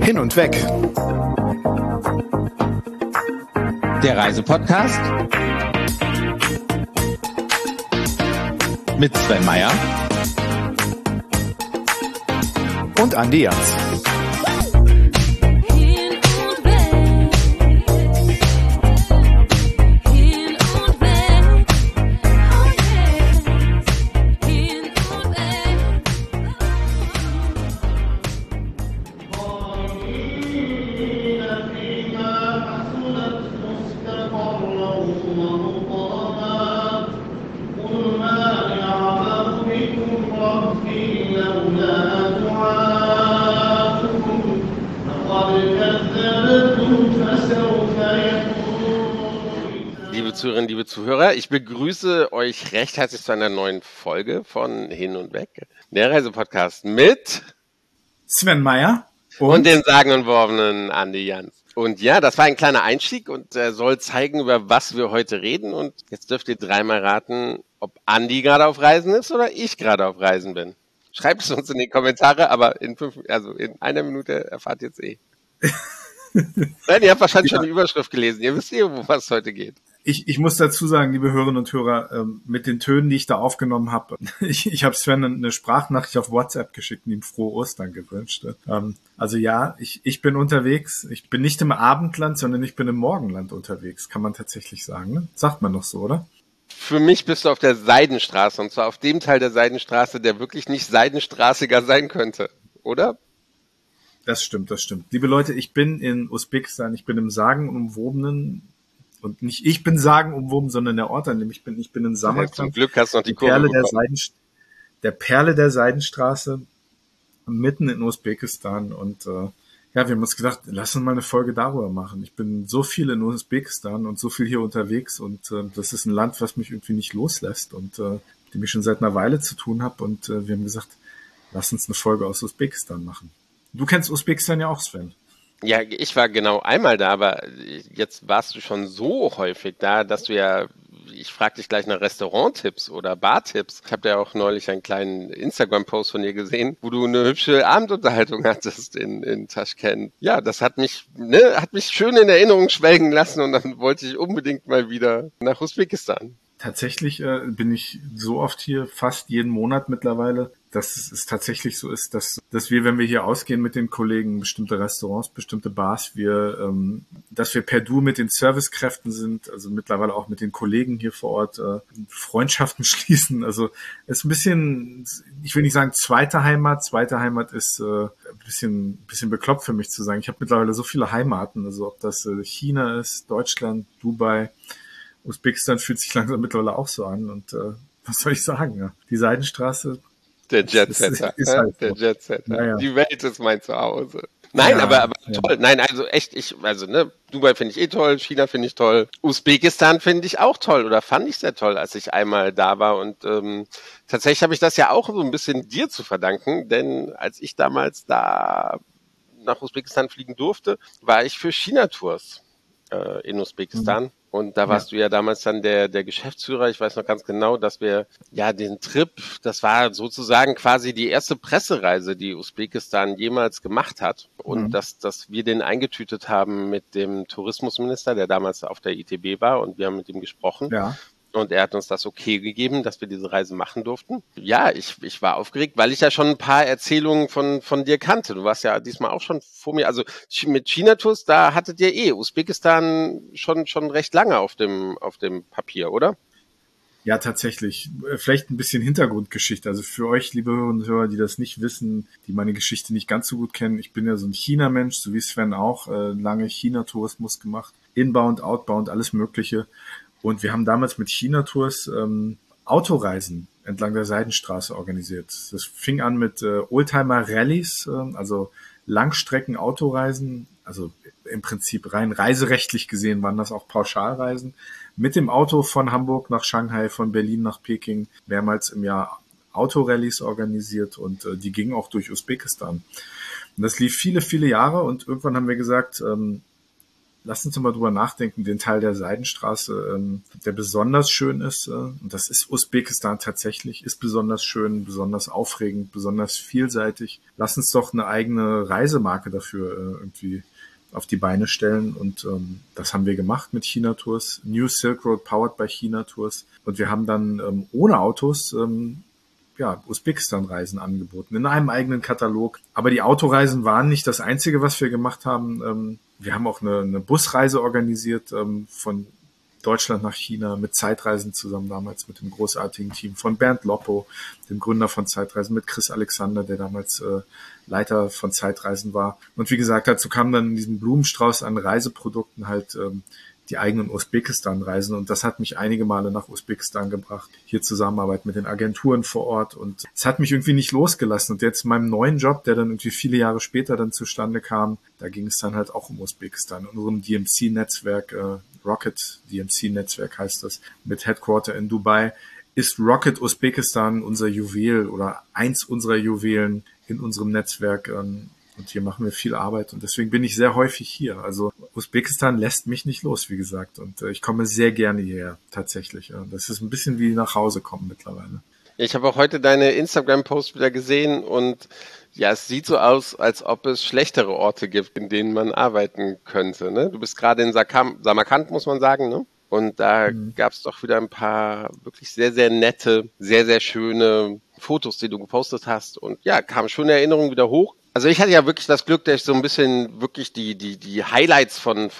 Hin und weg. Der Reisepodcast mit Sven Meyer und Andi Jans. Liebe Zuhörer, ich begrüße euch recht herzlich zu einer neuen Folge von Hin und Weg, der Reisepodcast mit Sven Meyer und den sagenumwobenen Andi Jans. Und ja, das war ein kleiner Einstieg und soll zeigen, über was wir heute reden. Und jetzt dürft ihr dreimal raten, ob Andi gerade auf Reisen ist oder ich gerade auf Reisen bin. Schreibt es uns in die Kommentare, aber in einer Minute erfahrt ihr es eh. Nein, ihr habt wahrscheinlich schon die Überschrift gelesen. Ihr wisst um was es heute geht. Ich muss dazu sagen, liebe Hörerinnen und Hörer, mit den Tönen, die ich da aufgenommen habe, ich habe Sven eine Sprachnachricht auf WhatsApp geschickt und ihm frohe Ostern gewünscht. Also ja, ich bin unterwegs. Ich bin nicht im Abendland, sondern ich bin im Morgenland unterwegs, kann man tatsächlich sagen. Ne? Sagt man doch so, oder? Für mich bist du auf der Seidenstraße, und zwar auf dem Teil der Seidenstraße, der wirklich nicht seidenstraßiger sein könnte, oder? Das stimmt. Liebe Leute, ich bin in Usbekistan, ich bin im sagenumwobenen, und nicht ich bin sagenumwoben, sondern der Ort, an dem ich bin. Ich bin in Samarkand. Zum Glück hast du noch die Kurve der Perle der Seidenstraße, mitten in Usbekistan. Und wir haben uns gedacht, lass uns mal eine Folge darüber machen. Ich bin so viel in Usbekistan und so viel hier unterwegs. Und das ist ein Land, was mich irgendwie nicht loslässt und mit dem ich schon seit einer Weile zu tun habe. Und wir haben gesagt, lass uns eine Folge aus Usbekistan machen. Du kennst Usbekistan ja auch, Sven. Ja, ich war genau einmal da, aber jetzt warst du schon so häufig da, dass du ja, ich frage dich gleich nach Restauranttipps oder Bartipps. Ich habe da ja auch neulich einen kleinen Instagram-Post von dir gesehen, wo du eine hübsche Abendunterhaltung hattest in Taschkent. Ja, das hat mich schön in Erinnerung schwelgen lassen und dann wollte ich unbedingt mal wieder nach Usbekistan. Tatsächlich bin ich so oft hier, fast jeden Monat mittlerweile, dass es tatsächlich so ist, dass wir, wenn wir hier ausgehen mit den Kollegen, bestimmte Restaurants, bestimmte Bars, dass wir per Du mit den Servicekräften sind, also mittlerweile auch mit den Kollegen hier vor Ort Freundschaften schließen. Also es ist ein bisschen, ich will nicht sagen zweite Heimat. Zweite Heimat ist ein bisschen bekloppt für mich zu sagen. Ich habe mittlerweile so viele Heimaten, also ob das China ist, Deutschland, Dubai, Usbekistan fühlt sich langsam mittlerweile auch so an und was soll ich sagen? Ja? Die Seidenstraße. Der Jetsetter. Halt der Jetsetter. Ja. Die Welt ist mein Zuhause. Nein, ja, aber toll. Nein, also echt, Dubai finde ich toll, China finde ich toll, Usbekistan finde ich auch toll oder fand ich sehr toll, als ich einmal da war und tatsächlich habe ich das ja auch so ein bisschen dir zu verdanken, denn als ich damals da nach Usbekistan fliegen durfte, war ich für China-Tours in Usbekistan. Und da warst du ja damals dann der Geschäftsführer. Ich weiß noch ganz genau, dass wir ja den Trip, das war sozusagen quasi die erste Pressereise, die Usbekistan jemals gemacht hat. Und dass wir den eingetütet haben mit dem Tourismusminister, der damals auf der ITB war. Und wir haben mit ihm gesprochen. Ja. Und er hat uns das okay gegeben, dass wir diese Reise machen durften. Ja, ich war aufgeregt, weil ich ja schon ein paar Erzählungen von dir kannte. Du warst ja diesmal auch schon vor mir. Also mit China-Tours, da hattet ihr Usbekistan schon recht lange auf dem Papier, oder? Ja, tatsächlich. Vielleicht ein bisschen Hintergrundgeschichte. Also für euch, liebe Hörerinnen und Hörer, die das nicht wissen, die meine Geschichte nicht ganz so gut kennen. Ich bin ja so ein China-Mensch, so wie Sven auch. Lange China-Tourismus gemacht. Inbound, Outbound, alles Mögliche. Und wir haben damals mit China-Tours Autoreisen entlang der Seidenstraße organisiert. Das fing an mit Oldtimer-Rallies, also Langstrecken-Autoreisen. Also im Prinzip rein reiserechtlich gesehen waren das auch Pauschalreisen. Mit dem Auto von Hamburg nach Shanghai, von Berlin nach Peking, mehrmals im Jahr Autorallies organisiert und die gingen auch durch Usbekistan. Und das lief viele, viele Jahre und irgendwann haben wir gesagt, Lass uns mal drüber nachdenken, den Teil der Seidenstraße, der besonders schön ist, und das ist Usbekistan tatsächlich, ist besonders schön, besonders aufregend, besonders vielseitig. Lass uns doch eine eigene Reisemarke dafür irgendwie auf die Beine stellen, und das haben wir gemacht mit China Tours, New Silk Road powered by China Tours, und wir haben dann ohne Autos Usbekistan-Reisen angeboten, in einem eigenen Katalog. Aber die Autoreisen waren nicht das Einzige, was wir gemacht haben. Wir haben auch eine Busreise organisiert von Deutschland nach China mit Zeitreisen zusammen, damals mit dem großartigen Team von Bernd Loppo, dem Gründer von Zeitreisen, mit Chris Alexander, der damals Leiter von Zeitreisen war. Und wie gesagt, dazu kam dann in diesem Blumenstrauß an Reiseprodukten halt die eigenen Usbekistan-Reisen, und das hat mich einige Male nach Usbekistan gebracht, hier Zusammenarbeit mit den Agenturen vor Ort, und es hat mich irgendwie nicht losgelassen, und jetzt in meinem neuen Job, der dann irgendwie viele Jahre später dann zustande kam, da ging es dann halt auch um Usbekistan, in unserem DMC-Netzwerk, Rocket DMC-Netzwerk heißt das, mit Headquarter in Dubai, ist Rocket Usbekistan unser Juwel oder eins unserer Juwelen in unserem Netzwerk, und hier machen wir viel Arbeit, und deswegen bin ich sehr häufig hier. Also Usbekistan lässt mich nicht los, wie gesagt. Und ich komme sehr gerne hierher, tatsächlich. Das ist ein bisschen wie nach Hause kommen mittlerweile. Ich habe auch heute deine Instagram-Post wieder gesehen und ja, es sieht so aus, als ob es schlechtere Orte gibt, in denen man arbeiten könnte. Ne? Du bist gerade in Samarkand, muss man sagen, ne? Und da gab es doch wieder ein paar wirklich sehr, sehr nette, sehr, sehr schöne Fotos, die du gepostet hast. Und ja, kamen schöne Erinnerungen wieder hoch. Also ich hatte ja wirklich das Glück, dass ich so ein bisschen wirklich die Highlights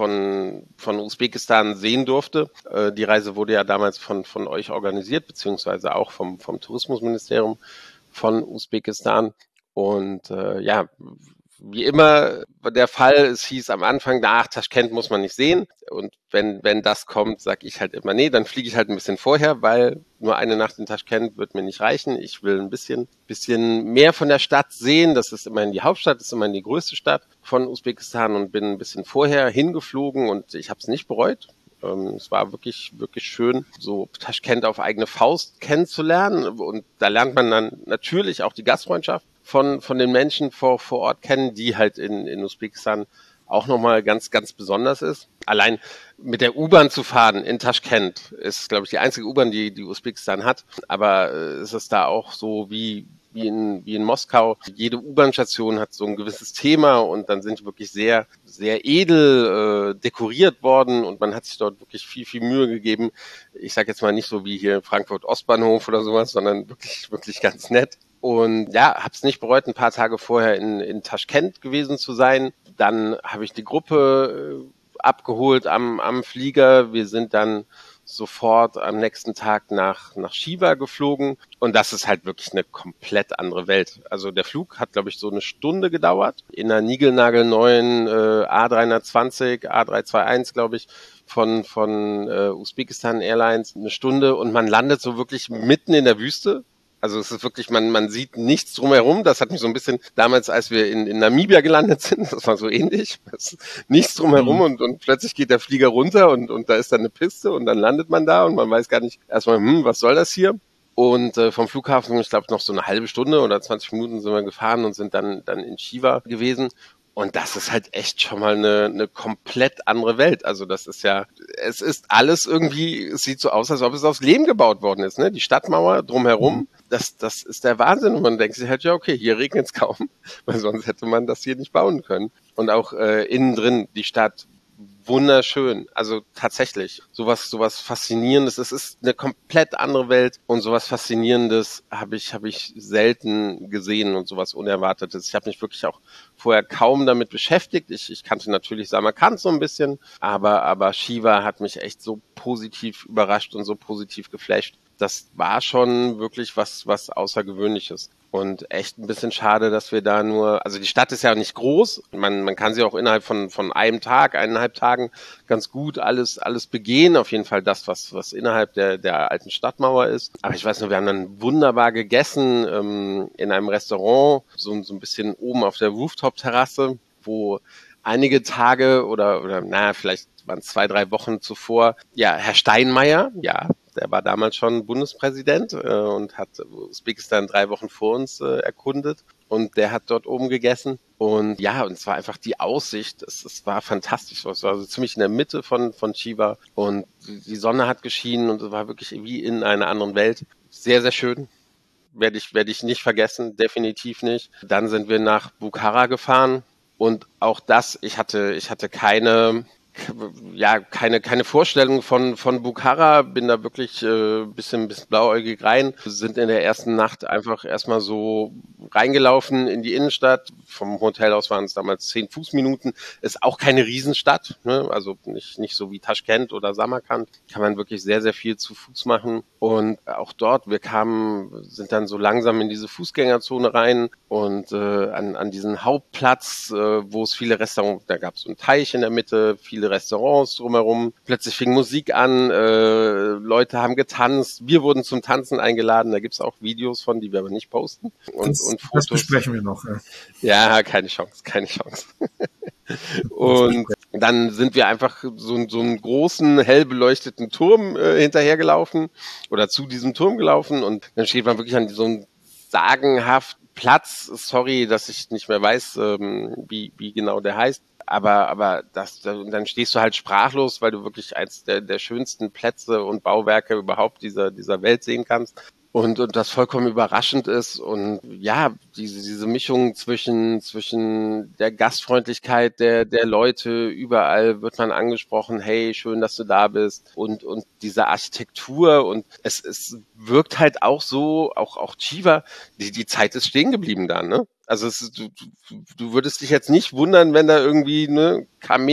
von Usbekistan sehen durfte. Die Reise wurde ja damals von euch organisiert, beziehungsweise auch vom Tourismusministerium von Usbekistan. Und ja, wie immer der Fall, es hieß am Anfang, Taschkent muss man nicht sehen. Und wenn das kommt, sage ich halt immer, nee, dann fliege ich halt ein bisschen vorher, weil nur eine Nacht in Taschkent wird mir nicht reichen. Ich will ein bisschen mehr von der Stadt sehen. Das ist immerhin die Hauptstadt, das ist immerhin die größte Stadt von Usbekistan, und bin ein bisschen vorher hingeflogen, und ich habe es nicht bereut. Es war wirklich, wirklich schön, so Taschkent auf eigene Faust kennenzulernen. Und da lernt man dann natürlich auch die Gastfreundschaft von den Menschen vor Ort kennen, die halt in Usbekistan auch nochmal ganz, ganz besonders ist. Allein mit der U-Bahn zu fahren in Taschkent ist, glaube ich, die einzige U-Bahn, die Usbekistan hat. Aber es ist da auch so wie in Moskau. Jede U-Bahn-Station hat so ein gewisses Thema, und dann sind die wirklich sehr, sehr edel dekoriert worden, und man hat sich dort wirklich viel, viel Mühe gegeben. Ich sage jetzt mal nicht so wie hier Frankfurt Ostbahnhof oder sowas, sondern wirklich, wirklich ganz nett. Und ja, habe es nicht bereut, ein paar Tage vorher in Taschkent gewesen zu sein. Dann habe ich die Gruppe abgeholt am Flieger. Wir sind dann sofort am nächsten Tag nach Chiva geflogen. Und das ist halt wirklich eine komplett andere Welt. Also der Flug hat, glaube ich, so eine Stunde gedauert. In einer niegelnagelneuen A320, A321, glaube ich, von Usbekistan Airlines, eine Stunde. Und man landet so wirklich mitten in der Wüste. Also es ist wirklich, man sieht nichts drumherum. Das hat mich so ein bisschen damals, als wir in Namibia gelandet sind, das war so ähnlich. Nichts drumherum, und plötzlich geht der Flieger runter, und da ist dann eine Piste, und dann landet man da, und man weiß gar nicht erstmal, was soll das hier? Und vom Flughafen, ich glaube, noch so eine halbe Stunde oder 20 Minuten sind wir gefahren und sind dann in Chiva gewesen. Und das ist halt echt schon mal eine komplett andere Welt. Also das ist ja, es ist alles irgendwie, es sieht so aus, als ob es aufs Leben gebaut worden ist, ne? Die Stadtmauer drumherum, das ist der Wahnsinn. Und man denkt sich halt, ja, okay, hier regnet es kaum, weil sonst hätte man das hier nicht bauen können. Und auch innen drin, die Stadt, wunderschön. Also tatsächlich, sowas Faszinierendes. Es ist eine komplett andere Welt, und sowas Faszinierendes habe ich selten gesehen, und sowas Unerwartetes. Ich habe mich wirklich auch vorher kaum damit beschäftigt. Ich kannte natürlich Samarkand so ein bisschen, aber Chiva hat mich echt so positiv überrascht und so positiv geflasht. Das war schon wirklich was Außergewöhnliches. Und echt ein bisschen schade, dass wir da nur, also die Stadt ist ja nicht groß, man kann sie auch innerhalb von einem Tag, 1,5 Tagen ganz gut alles begehen, auf jeden Fall das, was innerhalb der alten Stadtmauer ist. Aber ich weiß noch, wir haben dann wunderbar gegessen in einem Restaurant, so ein bisschen oben auf der Rooftop-Terrasse, wo einige Tage oder vielleicht waren es 2-3 Wochen zuvor, ja, Herr Steinmeier, ja, der war damals schon Bundespräsident und hat Usbekistan 3 Wochen vor uns erkundet, und der hat dort oben gegessen. Und ja, und es war einfach die Aussicht, es war fantastisch. Es war also ziemlich in der Mitte von Chiba und die Sonne hat geschienen und es war wirklich wie in einer anderen Welt. Sehr, sehr schön. Werde ich nicht vergessen, definitiv nicht. Dann sind wir nach Bukhara gefahren und auch das, ich hatte keine Vorstellung von Bukhara, bin da wirklich bisschen blauäugig rein, sind in der ersten Nacht einfach erstmal so reingelaufen in die Innenstadt. Vom Hotel aus waren es damals 10 Fußminuten. Ist auch keine Riesenstadt, ne? Also nicht so wie Taschkent oder Samarkand. Kann man wirklich sehr, sehr viel zu Fuß machen. Und auch dort, sind dann so langsam in diese Fußgängerzone rein und an diesen Hauptplatz, wo es viele Restaurants, da gab es so einen Teich in der Mitte, viele Restaurants drumherum. Plötzlich fing Musik an, Leute haben getanzt, wir wurden zum Tanzen eingeladen, da gibt's auch Videos von, die wir aber nicht posten. Und Fotos. Das besprechen wir noch. Ja, keine Chance. Und dann sind wir einfach so einen großen, hell beleuchteten Turm hinterhergelaufen oder zu diesem Turm gelaufen und dann steht man wirklich an so einem sagenhaft Platz, sorry, dass ich nicht mehr weiß, wie genau der heißt, aber dann stehst du halt sprachlos, weil du wirklich eins der schönsten Plätze und Bauwerke überhaupt dieser Welt sehen kannst. Und das vollkommen überraschend ist und ja, diese Mischung zwischen der Gastfreundlichkeit der Leute, überall wird man angesprochen, hey, schön, dass du da bist und diese Architektur und es wirkt halt auch so, auch Chiba, die Zeit ist stehen geblieben da, ne? Also du würdest dich jetzt nicht wundern, wenn da irgendwie ne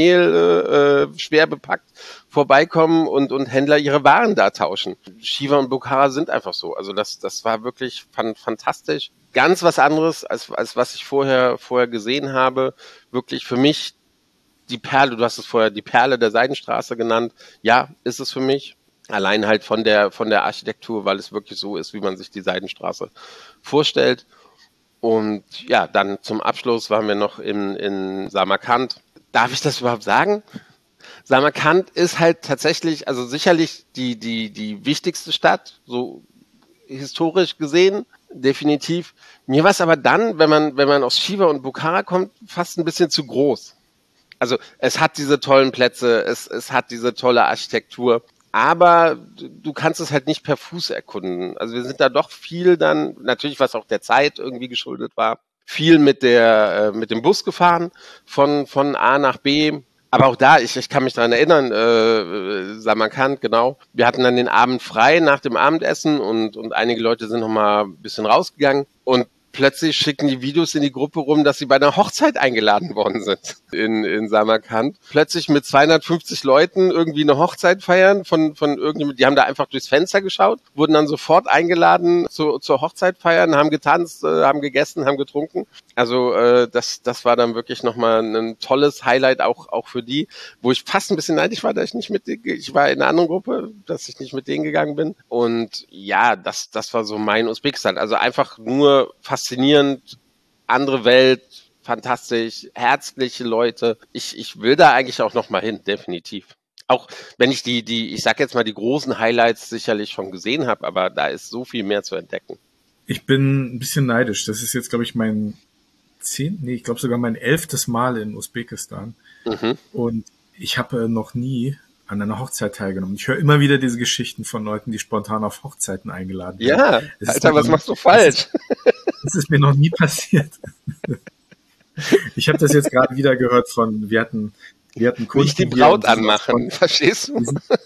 Kamel schwer bepackt vorbeikommen und Händler ihre Waren da tauschen. Chiba und Bukhara sind einfach so. Also das war wirklich fantastisch. Ganz was anderes als was ich vorher gesehen habe. Wirklich für mich die Perle. Du hast es vorher die Perle der Seidenstraße genannt. Ja, ist es für mich. Allein halt von der Architektur, weil es wirklich so ist, wie man sich die Seidenstraße vorstellt. Und ja, dann zum Abschluss waren wir noch in Samarkand. Darf ich das überhaupt sagen? Samarkand ist halt tatsächlich, also sicherlich die wichtigste Stadt, so historisch gesehen, definitiv. Mir war es aber dann, wenn man aus Chiba und Bukhara kommt, fast ein bisschen zu groß. Also es hat diese tollen Plätze, es hat diese tolle Architektur, aber du kannst es halt nicht per Fuß erkunden. Also wir sind da doch viel dann, natürlich was auch der Zeit irgendwie geschuldet war, viel mit dem Bus gefahren von A nach B. Aber auch da, ich kann mich daran erinnern, Samarkand, genau. Wir hatten dann den Abend frei nach dem Abendessen und einige Leute sind noch mal ein bisschen rausgegangen und plötzlich schicken die Videos in die Gruppe rum, dass sie bei einer Hochzeit eingeladen worden sind in Samarkand. Plötzlich mit 250 Leuten irgendwie eine Hochzeit feiern von irgendjemand, die haben da einfach durchs Fenster geschaut, wurden dann sofort eingeladen zur Hochzeit feiern, haben getanzt, haben gegessen, haben getrunken. Also das war dann wirklich nochmal ein tolles Highlight auch für die, wo ich fast ein bisschen neidisch war, dass ich war in einer anderen Gruppe, dass ich nicht mit denen gegangen bin. Und ja, das war so mein Usbekistan. Also einfach nur faszinierend, andere Welt, fantastisch, herzliche Leute. Ich will da eigentlich auch nochmal hin, definitiv. Auch wenn ich ich sag jetzt mal, die großen Highlights sicherlich schon gesehen habe, aber da ist so viel mehr zu entdecken. Ich bin ein bisschen neidisch. Das ist jetzt, glaube ich, ich glaube sogar mein 11. Mal in Usbekistan. Mhm. Und ich habe noch nie an einer Hochzeit teilgenommen. Ich höre immer wieder diese Geschichten von Leuten, die spontan auf Hochzeiten eingeladen werden. Ja, Alter, was machst du falsch? Das ist mir noch nie passiert. Ich habe das jetzt gerade wieder gehört wir hatten Kunden. Nicht die Braut anmachen, verstehst du?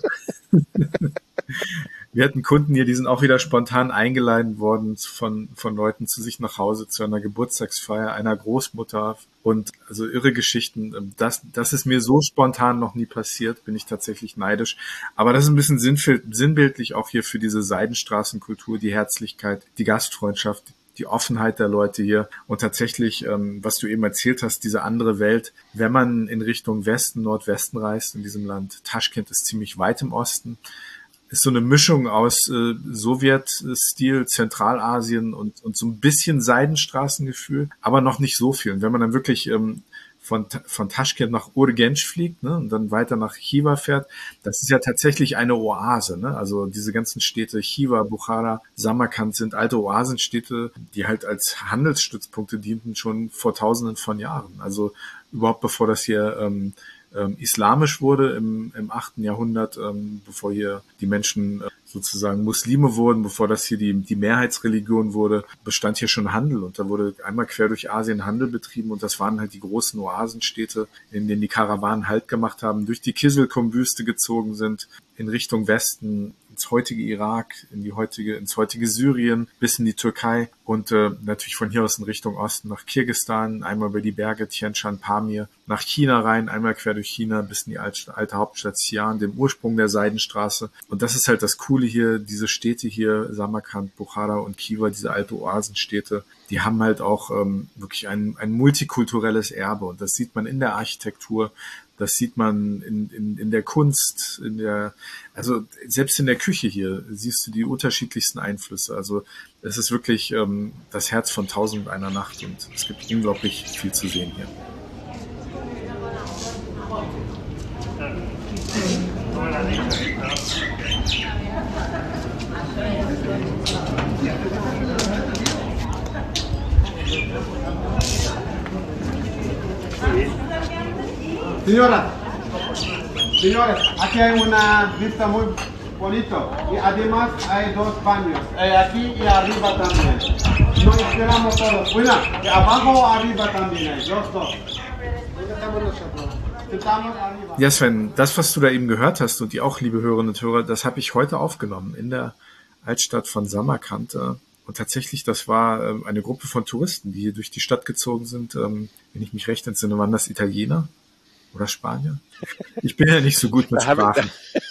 Wir hatten Kunden hier, die sind auch wieder spontan eingeladen worden von Leuten zu sich nach Hause zu einer Geburtstagsfeier einer Großmutter und also irre Geschichten. Das ist mir so spontan noch nie passiert, bin ich tatsächlich neidisch. Aber das ist ein bisschen sinnbildlich auch hier für diese Seidenstraßenkultur, die Herzlichkeit, die Gastfreundschaft, die Offenheit der Leute hier und tatsächlich, was du eben erzählt hast, diese andere Welt, wenn man in Richtung Westen, Nordwesten reist in diesem Land. Taschkent ist ziemlich weit im Osten. Ist so eine Mischung aus Sowjetstil, Zentralasien und so ein bisschen Seidenstraßengefühl, aber noch nicht so viel. Und wenn man dann wirklich von Taschkent nach Urgench fliegt, ne, und dann weiter nach Chiva fährt. Das ist ja tatsächlich eine Oase, ne? Also diese ganzen Städte Chiva, Bukhara, Samarkand sind alte Oasenstädte, die halt als Handelsstützpunkte dienten schon vor Tausenden von Jahren. Also überhaupt bevor das hier islamisch wurde im 8. Jahrhundert, bevor hier die Menschen sozusagen Muslime wurden, bevor das hier die Mehrheitsreligion wurde, bestand hier schon Handel und da wurde einmal quer durch Asien Handel betrieben und das waren halt die großen Oasenstädte, in denen die Karawanen Halt gemacht haben, durch die Kiselkum-Wüste gezogen sind, in Richtung Westen, ins heutige Irak, ins heutige Syrien, bis in die Türkei und natürlich von hier aus in Richtung Osten nach Kirgisistan, einmal über die Berge Tien Shan, Pamir, nach China rein, einmal quer durch China bis in die alte Hauptstadt Xi'an, dem Ursprung der Seidenstraße. Und das ist halt das Coole hier, diese Städte hier, Samarkand, Bukhara und Khiva, diese alte Oasenstädte, die haben halt auch wirklich ein multikulturelles Erbe und das sieht man in der Architektur, das sieht man in der Kunst, also selbst in der Küche hier siehst du die unterschiedlichsten Einflüsse. Also es ist wirklich das Herz von 1001 Nacht und es gibt unglaublich viel zu sehen hier. Señores, aquí hay una vista muy bonito y además hay dos baños, aquí y arriba también. Nos esperamos todos. Cuida, que abajo o arriba también hay, los dos. Ja, Sven, das, was du da eben gehört hast und die auch, liebe Hörerinnen und Hörer, das habe ich heute aufgenommen in der Altstadt von Samarkand. Und tatsächlich, das war eine Gruppe von Touristen, die hier durch die Stadt gezogen sind. Wenn ich mich recht entsinne, waren das Italiener oder Spanier? Ich bin ja nicht so gut mit Sprachen.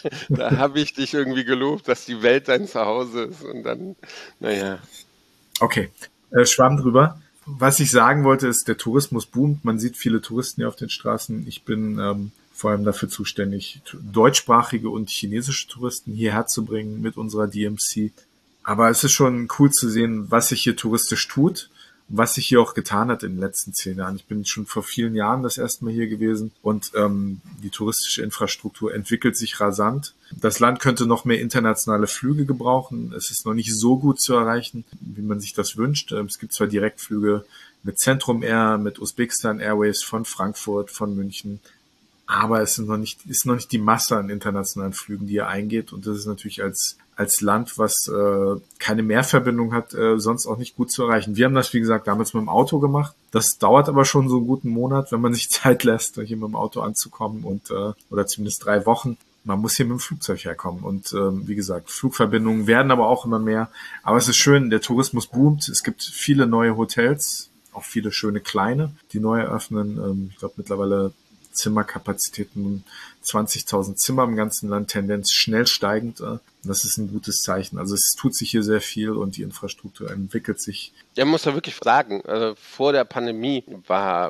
Da habe ich dich irgendwie gelobt, dass die Welt dein Zuhause ist und dann, naja. Okay, Schwamm drüber. Was ich sagen wollte, ist, der Tourismus boomt. Man sieht viele Touristen hier auf den Straßen. Ich bin vor allem dafür zuständig, deutschsprachige und chinesische Touristen hierher zu bringen mit unserer DMC. Aber es ist schon cool zu sehen, was sich hier touristisch tut, was sich hier auch getan hat in den letzten 10 Jahren. Ich bin schon vor vielen Jahren das erste Mal hier gewesen und die touristische Infrastruktur entwickelt sich rasant. Das Land könnte noch mehr internationale Flüge gebrauchen. Es ist noch nicht so gut zu erreichen, wie man sich das wünscht. Es gibt zwar Direktflüge mit Centrum Air, mit Usbekistan Airways von Frankfurt, von München, aber es ist noch nicht die Masse an internationalen Flügen, die hier eingeht. Und das ist natürlich als Land, was keine Mehrverbindung hat, sonst auch nicht gut zu erreichen. Wir haben das, wie gesagt, damals mit dem Auto gemacht. Das dauert aber schon so einen guten Monat, wenn man sich Zeit lässt, hier mit dem Auto anzukommen und oder zumindest 3 Wochen. Man muss hier mit dem Flugzeug herkommen. Und wie gesagt, Flugverbindungen werden aber auch immer mehr. Aber es ist schön, der Tourismus boomt. Es gibt viele neue Hotels, auch viele schöne kleine, die neu eröffnen. Ich glaube mittlerweile Zimmerkapazitäten, 20.000 Zimmer im ganzen Land, Tendenz schnell steigend. Das ist ein gutes Zeichen. Also es tut sich hier sehr viel und die Infrastruktur entwickelt sich. Ja, man muss ja wirklich sagen, vor der Pandemie war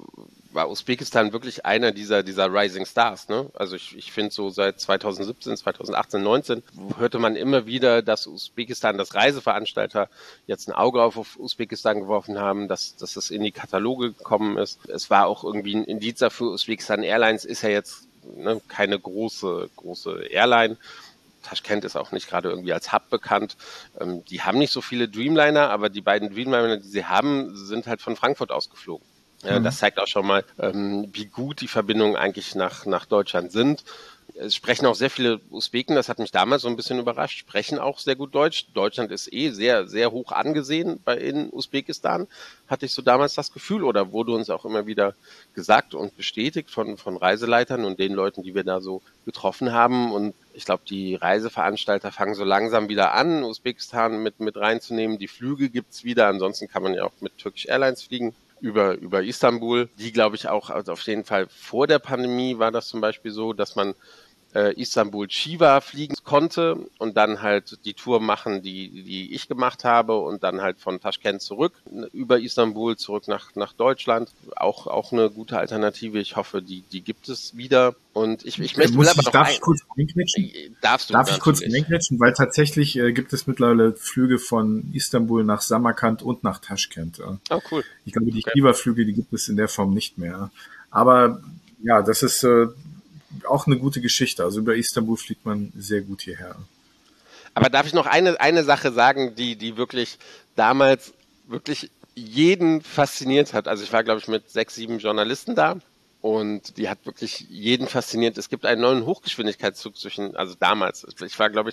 Usbekistan wirklich einer dieser Rising Stars, ne? Also ich finde so seit 2017, 2018, 19 hörte man immer wieder, dass Usbekistan, dass Reiseveranstalter jetzt ein Auge auf Usbekistan geworfen haben, dass es in die Kataloge gekommen ist. Es war auch irgendwie ein Indiz dafür, Usbekistan Airlines ist ja jetzt keine große Airline. Taschkent ist auch nicht gerade irgendwie als Hub bekannt. Die haben nicht so viele Dreamliner, aber die beiden Dreamliner, die sie haben, sind halt von Frankfurt ausgeflogen. Ja, das zeigt auch schon mal, wie gut die Verbindungen eigentlich nach Deutschland sind. Es sprechen auch sehr viele Usbeken, das hat mich damals so ein bisschen überrascht, sprechen auch sehr gut Deutsch. Deutschland ist sehr, sehr hoch angesehen in Usbekistan, hatte ich so damals das Gefühl, oder wurde uns auch immer wieder gesagt und bestätigt von Reiseleitern und den Leuten, die wir da so getroffen haben. Und ich glaube, die Reiseveranstalter fangen so langsam wieder an, Usbekistan mit reinzunehmen. Die Flüge gibt's wieder, ansonsten kann man ja auch mit Turkish Airlines fliegen. Über Istanbul, die glaube ich auch, also auf jeden Fall vor der Pandemie war das zum Beispiel so, dass man Istanbul Chiva fliegen konnte und dann halt die Tour machen, die ich gemacht habe und dann halt von Taschkent zurück, über Istanbul zurück nach Deutschland. Auch eine gute Alternative. Ich hoffe, die gibt es wieder. Und ich möchte darf ich kurz reingrätschen? Darf ich kurz reingrätschen? Weil tatsächlich gibt es mittlerweile Flüge von Istanbul nach Samarkand und nach Taschkent. Oh, cool. Ich glaube, die Chiva-Flüge, die gibt es in der Form nicht mehr. Aber ja, das ist auch eine gute Geschichte. Also über Istanbul fliegt man sehr gut hierher. Aber darf ich noch eine Sache sagen, die wirklich damals wirklich jeden fasziniert hat? Also ich war, glaube ich, mit 6, 7 Journalisten da und die hat wirklich jeden fasziniert. Es gibt einen neuen Hochgeschwindigkeitszug also damals, ich war, glaube ich,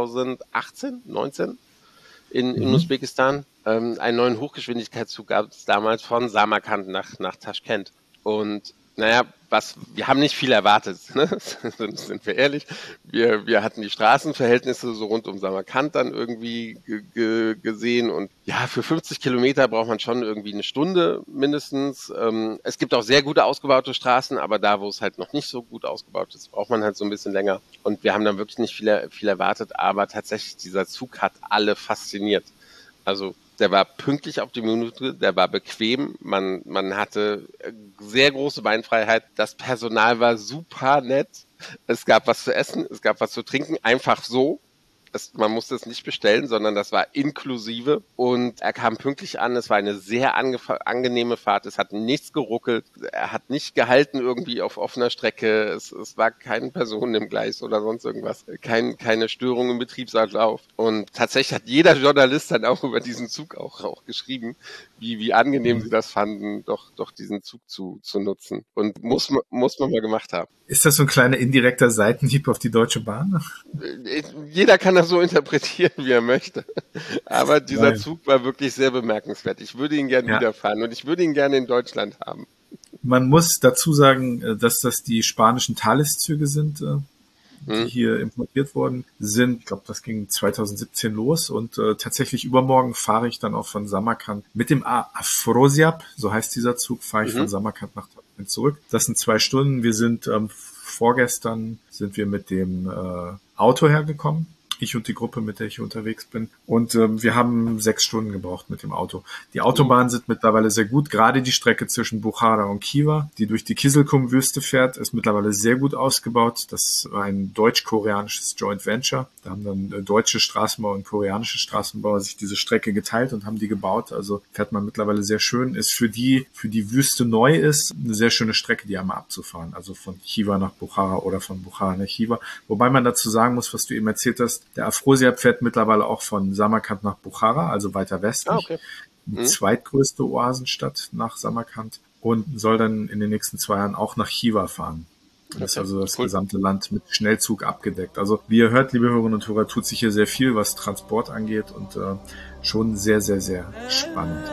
2018, 19 in Usbekistan. Einen neuen Hochgeschwindigkeitszug gab es damals von Samarkand nach Taschkent. Und naja, wir haben nicht viel erwartet, ne? Sind wir ehrlich. Wir hatten die Straßenverhältnisse so rund um Samarkand dann irgendwie gesehen und ja, für 50 Kilometer braucht man schon irgendwie eine Stunde mindestens. Es gibt auch sehr gute ausgebaute Straßen, aber da, wo es halt noch nicht so gut ausgebaut ist, braucht man halt so ein bisschen länger. Und wir haben dann wirklich nicht viel erwartet, aber tatsächlich dieser Zug hat alle fasziniert. Also der war pünktlich auf die Minute, der war bequem, man hatte sehr große Beinfreiheit, das Personal war super nett, es gab was zu essen, es gab was zu trinken, einfach so. Man musste es nicht bestellen, sondern das war inklusive und er kam pünktlich an. Es war eine sehr angenehme Fahrt. Es hat nichts geruckelt. Er hat nicht gehalten irgendwie auf offener Strecke. Es war keine Person im Gleis oder sonst irgendwas. Keine Störung im Betriebsablauf. Und tatsächlich hat jeder Journalist dann auch über diesen Zug auch geschrieben, wie angenehm sie das fanden, doch diesen Zug zu nutzen. Und muss man mal gemacht haben. Ist das so ein kleiner indirekter Seitenhieb auf die Deutsche Bahn? Jeder kann das so interpretieren, wie er möchte. Aber dieser Zug war wirklich sehr bemerkenswert. Ich würde ihn gerne wiederfahren und ich würde ihn gerne in Deutschland haben. Man muss dazu sagen, dass das die spanischen Thales-Züge sind, die hier importiert worden sind. Ich glaube, das ging 2017 los und tatsächlich übermorgen fahre ich dann auch von Samarkand mit dem Afrosiab, so heißt dieser Zug, fahre ich von Samarkand nach Taschkent zurück. Das sind 2 Stunden. Wir sind vorgestern sind wir mit dem Auto hergekommen. Ich und die Gruppe, mit der ich unterwegs bin. Und wir haben 6 Stunden gebraucht mit dem Auto. Die Autobahnen sind mittlerweile sehr gut. Gerade die Strecke zwischen Bukhara und Khiva, die durch die Kizilkum-Wüste fährt, ist mittlerweile sehr gut ausgebaut. Das war ein deutsch-koreanisches Joint Venture. Da haben dann deutsche Straßenbauer und koreanische Straßenbauer sich diese Strecke geteilt und haben die gebaut. Also fährt man mittlerweile sehr schön. Ist für die Wüste neu ist, eine sehr schöne Strecke, die einmal abzufahren. Also von Khiva nach Bukhara oder von Bukhara nach Khiva. Wobei man dazu sagen muss, was du eben erzählt hast, der Afrosiab fährt mittlerweile auch von Samarkand nach Bukhara, also weiter westlich. Okay. Die zweitgrößte Oasenstadt nach Samarkand und soll dann in den nächsten 2 Jahren auch nach Khiva fahren. Das ist also das gesamte Land mit Schnellzug abgedeckt. Also wie ihr hört, liebe Hörerinnen und Hörer, tut sich hier sehr viel, was Transport angeht und schon sehr, sehr, sehr spannend.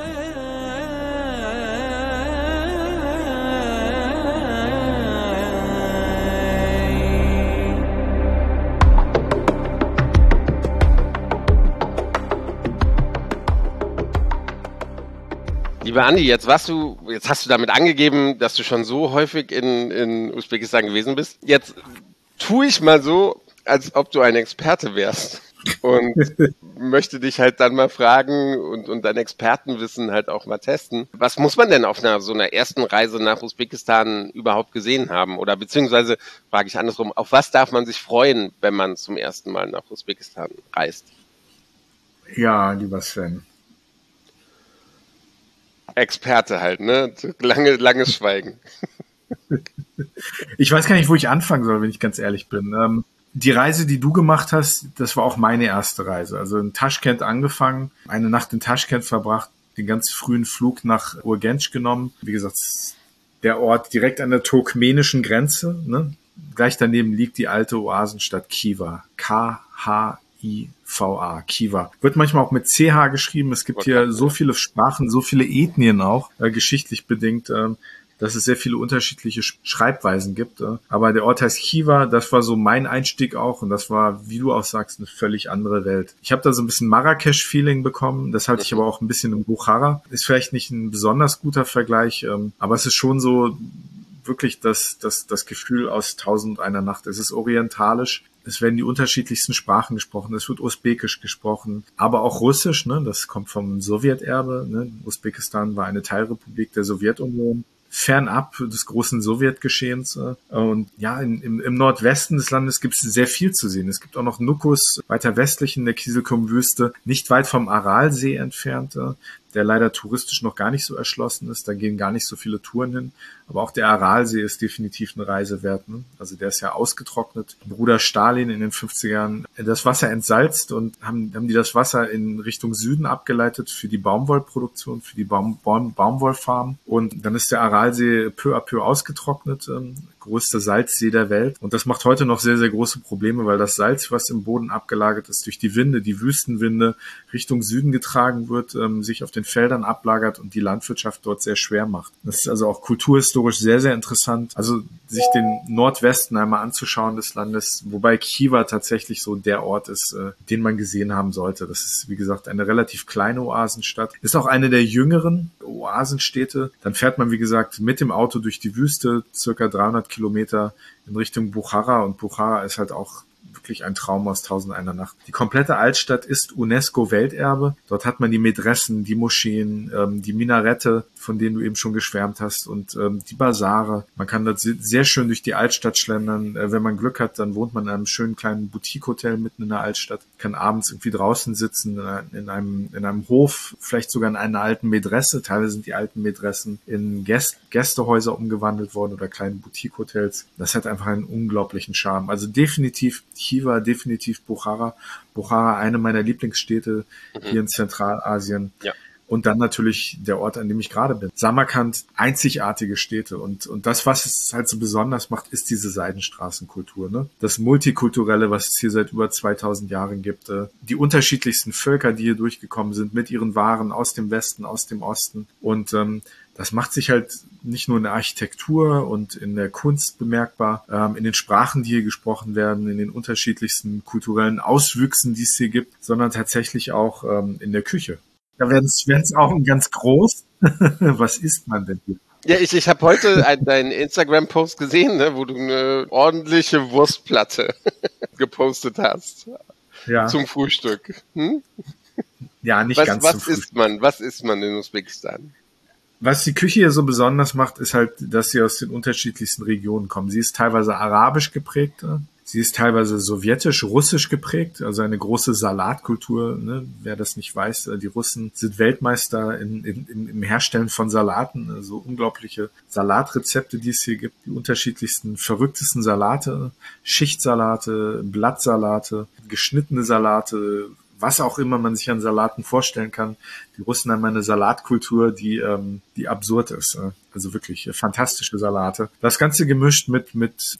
Lieber Andi, jetzt hast du damit angegeben, dass du schon so häufig in Usbekistan gewesen bist. Jetzt tue ich mal so, als ob du ein Experte wärst und möchte dich halt dann mal fragen und dein Expertenwissen halt auch mal testen. Was muss man denn auf so einer ersten Reise nach Usbekistan überhaupt gesehen haben? Oder beziehungsweise, frage ich andersrum, auf was darf man sich freuen, wenn man zum ersten Mal nach Usbekistan reist? Ja, lieber Sven. Experte halt, ne? Langes Schweigen. Ich weiß gar nicht, wo ich anfangen soll, wenn ich ganz ehrlich bin. Die Reise, die du gemacht hast, das war auch meine erste Reise. Also in Taschkent angefangen, eine Nacht in Taschkent verbracht, den ganz frühen Flug nach Urgench genommen. Wie gesagt, der Ort direkt an der turkmenischen Grenze. Ne? Gleich daneben liegt die alte Oasenstadt Khiva. Khiva. Khiva. Wird manchmal auch mit CH geschrieben. Es gibt hier so viele Sprachen, so viele Ethnien auch, geschichtlich bedingt, dass es sehr viele unterschiedliche Schreibweisen gibt. Aber der Ort heißt Khiva, das war so mein Einstieg auch und das war, wie du auch sagst, eine völlig andere Welt. Ich habe da so ein bisschen Marrakesch-Feeling bekommen, das halte ich aber auch ein bisschen in Bukhara. Ist vielleicht nicht ein besonders guter Vergleich, aber es ist schon so wirklich das Gefühl aus 1001 Nacht. Es ist orientalisch. Es werden die unterschiedlichsten Sprachen gesprochen. Es wird Usbekisch gesprochen, aber auch Russisch. Ne? Das kommt vom Sowjeterbe. Ne? Usbekistan war eine Teilrepublik der Sowjetunion, fernab des großen Sowjetgeschehens. Und ja, im Nordwesten des Landes gibt es sehr viel zu sehen. Es gibt auch noch Nukus, weiter westlich in der Kizilkum-Wüste, nicht weit vom Aralsee entfernt, der leider touristisch noch gar nicht so erschlossen ist. Da gehen gar nicht so viele Touren hin. Aber auch der Aralsee ist definitiv eine Reise wert. Ne? Also der ist ja ausgetrocknet. Bruder Stalin in den 50er Jahren das Wasser entsalzt und haben die das Wasser in Richtung Süden abgeleitet für die Baumwollproduktion, für die Baumwollfarmen. Und dann ist der Aralsee peu à peu ausgetrocknet. Größter Salzsee der Welt. Und das macht heute noch sehr, sehr große Probleme, weil das Salz, was im Boden abgelagert ist, durch die Winde, die Wüstenwinde Richtung Süden getragen wird, sich auf den Feldern ablagert und die Landwirtschaft dort sehr schwer macht. Das ist also auch kulturhistorisch sehr, sehr interessant. Also sich den Nordwesten einmal anzuschauen des Landes, wobei Khiva tatsächlich so der Ort ist, den man gesehen haben sollte. Das ist, wie gesagt, eine relativ kleine Oasenstadt. Ist auch eine der jüngeren Oasenstädte. Dann fährt man, wie gesagt, mit dem Auto durch die Wüste, circa 300 Kilometer in Richtung Buchara, und Buchara ist halt auch wirklich ein Traum aus 1001 Nacht. Die komplette Altstadt ist UNESCO-Welterbe. Dort hat man die Medressen, die Moscheen, die Minarette, von denen du eben schon geschwärmt hast, und die Basare. Man kann dort sehr schön durch die Altstadt schlendern. Wenn man Glück hat, dann wohnt man in einem schönen kleinen Boutique-Hotel mitten in der Altstadt, kann abends irgendwie draußen sitzen, in einem Hof, vielleicht sogar in einer alten Medresse. Teilweise sind die alten Medressen in Gästehäuser umgewandelt worden oder kleine Boutique-Hotels. Das hat einfach einen unglaublichen Charme. Also definitiv Khiva, definitiv Buchara. Buchara, eine meiner Lieblingsstädte hier in Zentralasien. Ja. Und dann natürlich der Ort, an dem ich gerade bin. Samarkand, einzigartige Städte. Und das, was es halt so besonders macht, ist diese Seidenstraßenkultur. Ne? Das Multikulturelle, was es hier seit über 2000 Jahren gibt. Die unterschiedlichsten Völker, die hier durchgekommen sind, mit ihren Waren aus dem Westen, aus dem Osten. Und das macht sich halt nicht nur in der Architektur und in der Kunst bemerkbar, in den Sprachen, die hier gesprochen werden, in den unterschiedlichsten kulturellen Auswüchsen, die es hier gibt, sondern tatsächlich auch in der Küche. Da werden es auch ganz groß. Was isst man denn hier? Ja, ich habe heute deinen Instagram-Post gesehen, ne, wo du eine ordentliche Wurstplatte gepostet hast. Ja. Zum Frühstück. Hm? Ja, nicht ganz zum Frühstück. Was isst man in Usbekistan? Was die Küche hier so besonders macht, ist halt, dass sie aus den unterschiedlichsten Regionen kommen. Sie ist teilweise arabisch geprägt, sie ist teilweise sowjetisch, russisch geprägt, also eine große Salatkultur. Ne? Wer das nicht weiß, die Russen sind Weltmeister im Herstellen von Salaten, also unglaubliche Salatrezepte, die es hier gibt, die unterschiedlichsten, verrücktesten Salate, Schichtsalate, Blattsalate, geschnittene Salate, was auch immer man sich an Salaten vorstellen kann. Die Russen haben eine Salatkultur, die absurd ist. Also wirklich fantastische Salate. Das Ganze gemischt mit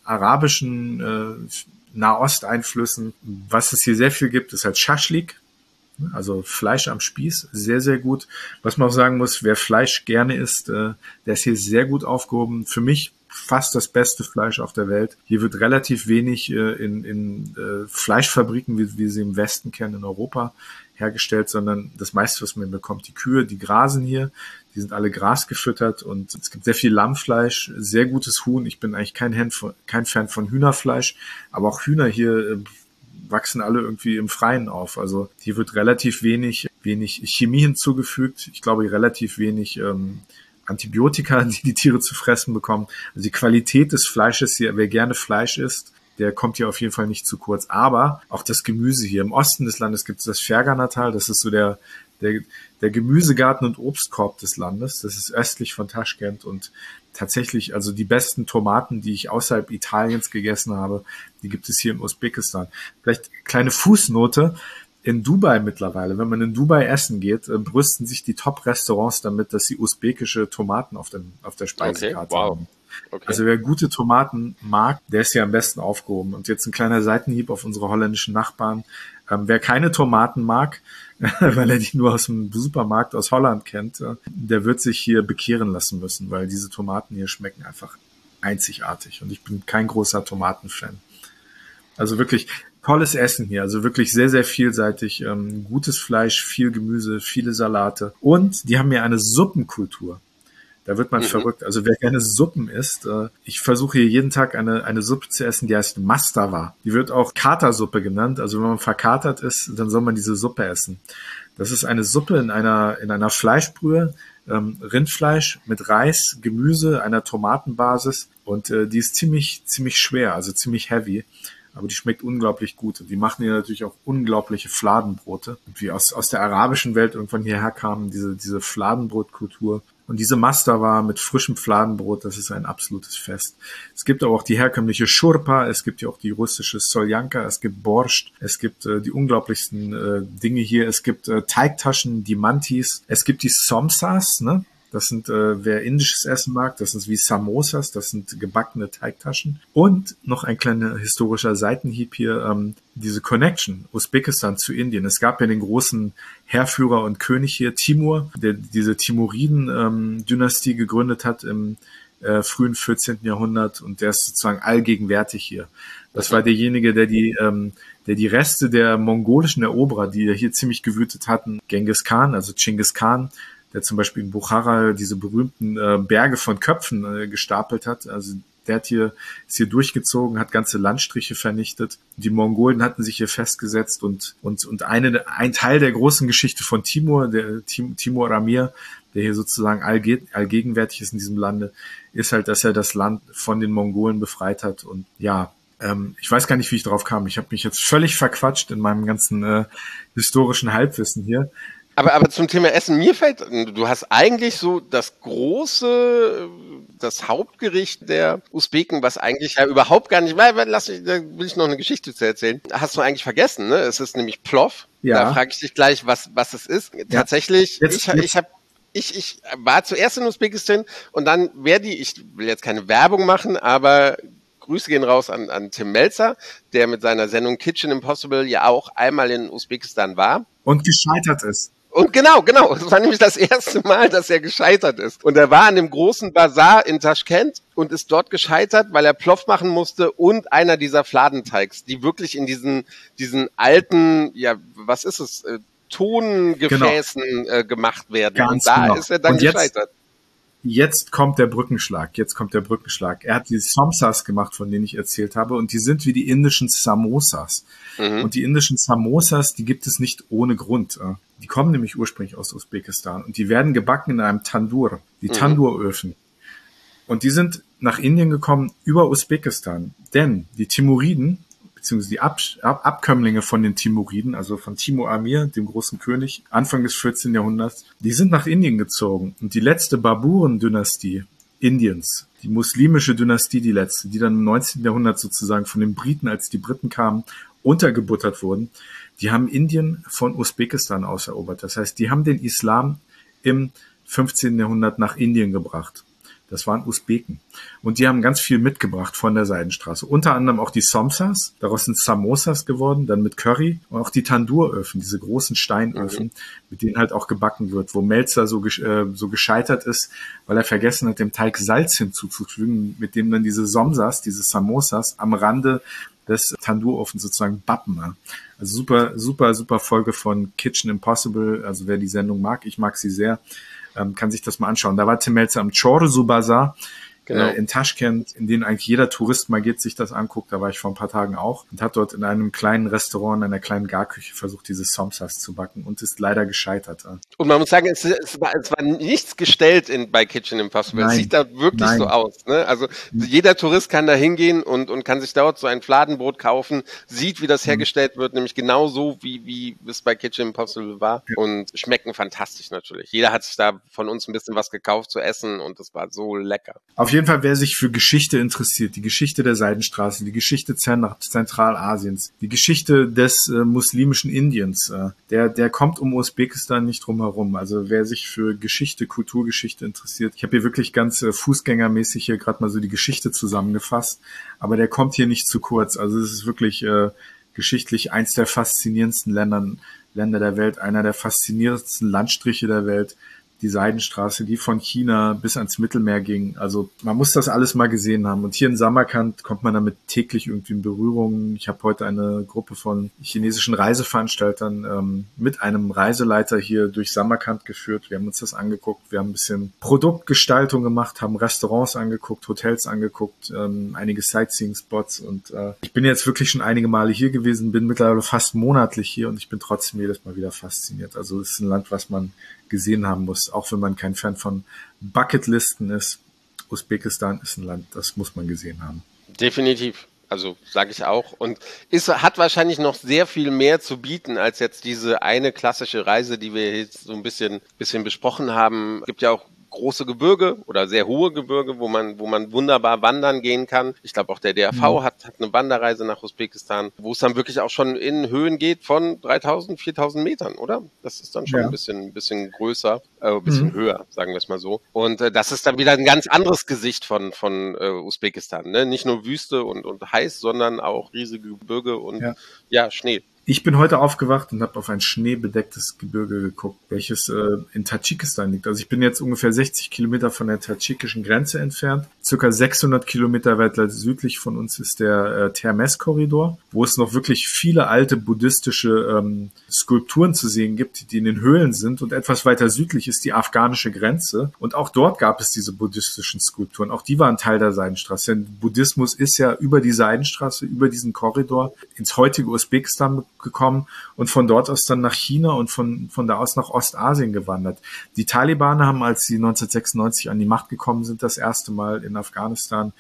arabischen Nahosteinflüssen. Was es hier sehr viel gibt, ist halt Schaschlik. Also Fleisch am Spieß, sehr, sehr gut. Was man auch sagen muss, wer Fleisch gerne isst, der ist hier sehr gut aufgehoben. Für mich fast das beste Fleisch auf der Welt. Hier wird relativ wenig in Fleischfabriken, wie sie im Westen kennen, in Europa hergestellt, sondern das meiste, was man bekommt, die Kühe, die grasen hier, die sind alle grasgefüttert, und es gibt sehr viel Lammfleisch, sehr gutes Huhn. Ich bin eigentlich kein Fan von Hühnerfleisch, aber auch Hühner hier wachsen alle irgendwie im Freien auf. Also hier wird relativ wenig Chemie hinzugefügt. Ich glaube, relativ wenig Antibiotika, die Tiere zu fressen bekommen. Also die Qualität des Fleisches hier, wer gerne Fleisch isst, der kommt hier auf jeden Fall nicht zu kurz. Aber auch das Gemüse hier. Im Osten des Landes gibt es das Ferganatal, das ist so der Gemüsegarten und Obstkorb des Landes. Das ist östlich von Taschkent, und tatsächlich, also die besten Tomaten, die ich außerhalb Italiens gegessen habe, die gibt es hier in Usbekistan. Vielleicht kleine Fußnote. In Dubai mittlerweile, wenn man in Dubai essen geht, brüsten sich die Top-Restaurants damit, dass sie usbekische Tomaten auf der Speisekarte haben. Okay. Also wer gute Tomaten mag, der ist ja am besten aufgehoben. Und jetzt ein kleiner Seitenhieb auf unsere holländischen Nachbarn. Wer keine Tomaten mag, weil er die nur aus dem Supermarkt aus Holland kennt, der wird sich hier bekehren lassen müssen, weil diese Tomaten hier schmecken einfach einzigartig. Und ich bin kein großer Tomatenfan. Also wirklich tolles Essen hier, also wirklich sehr, sehr vielseitig, gutes Fleisch, viel Gemüse, viele Salate. Und die haben hier eine Suppenkultur. Da wird man verrückt. Also wer gerne Suppen isst, ich versuche hier jeden Tag eine Suppe zu essen, die heißt Mastava. Die wird auch Katersuppe genannt. Also wenn man verkatert ist, dann soll man diese Suppe essen. Das ist eine Suppe in einer Fleischbrühe, Rindfleisch mit Reis, Gemüse, einer Tomatenbasis und die ist ziemlich schwer, also ziemlich heavy. Aber die schmeckt unglaublich gut. Und die machen hier natürlich auch unglaubliche Fladenbrote. Und wie aus der arabischen Welt irgendwann hierher kamen, diese Fladenbrotkultur. Und diese Mastava mit frischem Fladenbrot, das ist ein absolutes Fest. Es gibt aber auch die herkömmliche Shurpa, es gibt ja auch die russische Soljanka, es gibt Borscht, es gibt die unglaublichsten Dinge hier. Es gibt Teigtaschen, die Mantis, es gibt die Somsas, ne? Das sind, wer indisches Essen mag, das sind wie Samosas, das sind gebackene Teigtaschen. Und noch ein kleiner historischer Seitenhieb hier, diese Connection Usbekistan zu Indien. Es gab ja den großen Heerführer und König hier, Timur, der diese Timuriden-Dynastie gegründet hat im frühen 14. Jahrhundert und der ist sozusagen allgegenwärtig hier. Das war derjenige, der die Reste der mongolischen Eroberer, die hier ziemlich gewütet hatten, Genghis Khan, also Chinggis Khan, der zum Beispiel in Bukhara diese berühmten Berge von Köpfen gestapelt hat. Also ist hier durchgezogen, hat ganze Landstriche vernichtet. Die Mongolen hatten sich hier festgesetzt und ein Teil der großen Geschichte von Timur, der Timur Amir, der hier sozusagen allgegenwärtig ist in diesem Lande, ist halt, dass er das Land von den Mongolen befreit hat. Und ja, ich weiß gar nicht, wie ich drauf kam. Ich habe mich jetzt völlig verquatscht in meinem ganzen historischen Halbwissen hier. Aber zum Thema Essen, mir fällt, du hast eigentlich so das Hauptgericht der Usbeken, was eigentlich ja überhaupt gar nicht, da will ich noch eine Geschichte zu erzählen, hast du eigentlich vergessen, ne? Es ist nämlich Plov. Ja. Da frage ich dich gleich, was es ist. Ja. Tatsächlich, ich war zuerst in Usbekistan und dann ich will jetzt keine Werbung machen, aber Grüße gehen raus an Tim Melzer, der mit seiner Sendung Kitchen Impossible ja auch einmal in Usbekistan war. Und gescheitert ist. Und genau. Das war nämlich das erste Mal, dass er gescheitert ist. Und er war an dem großen Bazar in Taschkent und ist dort gescheitert, weil er Plov machen musste und einer dieser Fladenteigs, die wirklich in diesen alten, ja, was ist es, Tongefäßen gemacht werden. Ganz und da genau. ist er dann gescheitert. Jetzt kommt der Brückenschlag. Er hat die Somsas gemacht, von denen ich erzählt habe, und die sind wie die indischen Samosas. Und die indischen Samosas, die gibt es nicht ohne Grund. Die kommen nämlich ursprünglich aus Usbekistan und die werden gebacken in einem Tandur, die Tanduröfen. Und die sind nach Indien gekommen über Usbekistan, denn die Timuriden, beziehungsweise die Abkömmlinge von den Timuriden, also von Timur Amir, dem großen König, Anfang des 14. Jahrhunderts, die sind nach Indien gezogen. Und die letzte Baburen-Dynastie Indiens, die muslimische Dynastie, die letzte, die dann im 19. Jahrhundert sozusagen von den Briten, als die Briten kamen, untergebuttert wurden, die haben Indien von Usbekistan aus erobert. Das heißt, die haben den Islam im 15. Jahrhundert nach Indien gebracht. Das waren Usbeken. Und die haben ganz viel mitgebracht von der Seidenstraße. Unter anderem auch die Somsas. Daraus sind Samosas geworden, dann mit Curry. Und auch die Tanduröfen, diese großen Steinöfen, mit denen halt auch gebacken wird. Wo Melzer so gescheitert ist, weil er vergessen hat, dem Teig Salz hinzuzufügen, mit dem dann diese Somsas, diese Samosas am Rande des Tandurofens sozusagen bappen. Also super Folge von Kitchen Impossible. Also wer die Sendung mag, ich mag sie sehr, kann sich das mal anschauen. Da war Tim Melzer am Chorsu Bazar in Taschkent, in den eigentlich jeder Tourist mal geht, sich das anguckt. Da war ich vor ein paar Tagen auch und hat dort in einem kleinen Restaurant, in einer kleinen Garküche versucht, diese Somsas zu backen und ist leider gescheitert. Und man muss sagen, es war nichts gestellt bei Kitchen Impossible. Es sieht da wirklich so aus. Ne? Also jeder Tourist kann da hingehen und kann sich dort so ein Fladenbrot kaufen, sieht, wie das hergestellt wird, nämlich genau so, wie es bei Kitchen Impossible war und schmecken fantastisch natürlich. Jeder hat sich da von uns ein bisschen was gekauft zu essen und das war so lecker. Auf jeden Fall, wer sich für Geschichte interessiert, die Geschichte der Seidenstraße, die Geschichte Zentralasiens, die Geschichte des muslimischen Indiens, der kommt um Usbekistan nicht drum herum. Also wer sich für Geschichte, Kulturgeschichte interessiert, ich habe hier wirklich ganz fußgängermäßig hier gerade mal so die Geschichte zusammengefasst, aber der kommt hier nicht zu kurz. Also es ist wirklich geschichtlich eins der faszinierendsten Länder der Welt, einer der faszinierendsten Landstriche der Welt. die Seidenstraße, die von China bis ans Mittelmeer ging. Also man muss das alles mal gesehen haben. Und hier in Samarkand kommt man damit täglich irgendwie in Berührung. Ich habe heute eine Gruppe von chinesischen Reiseveranstaltern mit einem Reiseleiter hier durch Samarkand geführt. Wir haben uns das angeguckt. Wir haben ein bisschen Produktgestaltung gemacht, haben Restaurants angeguckt, Hotels angeguckt, einige Sightseeing-Spots. Und ich bin jetzt wirklich schon einige Male hier gewesen, bin mittlerweile fast monatlich hier und ich bin trotzdem jedes Mal wieder fasziniert. Also es ist ein Land, was man gesehen haben muss, auch wenn man kein Fan von Bucketlisten ist. Usbekistan ist ein Land, das muss man gesehen haben. Definitiv. Also sage ich auch. Und hat wahrscheinlich noch sehr viel mehr zu bieten als jetzt diese eine klassische Reise, die wir jetzt so ein bisschen besprochen haben. Es gibt ja auch große Gebirge oder sehr hohe Gebirge, wo man wunderbar wandern gehen kann. Ich glaube auch der DRV hat eine Wanderreise nach Usbekistan, wo es dann wirklich auch schon in Höhen geht von 3.000, 4.000 Metern, oder? Das ist dann schon ein bisschen größer, ein bisschen höher, sagen wir es mal so. Und das ist dann wieder ein ganz anderes Gesicht von Usbekistan, ne? Nicht nur Wüste und heiß, sondern auch riesige Gebirge und Schnee. Ich bin heute aufgewacht und habe auf ein schneebedecktes Gebirge geguckt, welches in Tadschikistan liegt. Also ich bin jetzt ungefähr 60 Kilometer von der tadschikischen Grenze entfernt. Circa 600 Kilometer weiter südlich von uns ist der Termez-Korridor, wo es noch wirklich viele alte buddhistische Skulpturen zu sehen gibt, die in den Höhlen sind. Und etwas weiter südlich ist die afghanische Grenze. Und auch dort gab es diese buddhistischen Skulpturen. Auch die waren Teil der Seidenstraße. Denn Buddhismus ist ja über die Seidenstraße, über diesen Korridor ins heutige Usbekistan gekommen und von dort aus dann nach China und von da aus nach Ostasien gewandert. Die Taliban haben, als sie 1996 an die Macht gekommen sind, das erste Mal in Afghanistan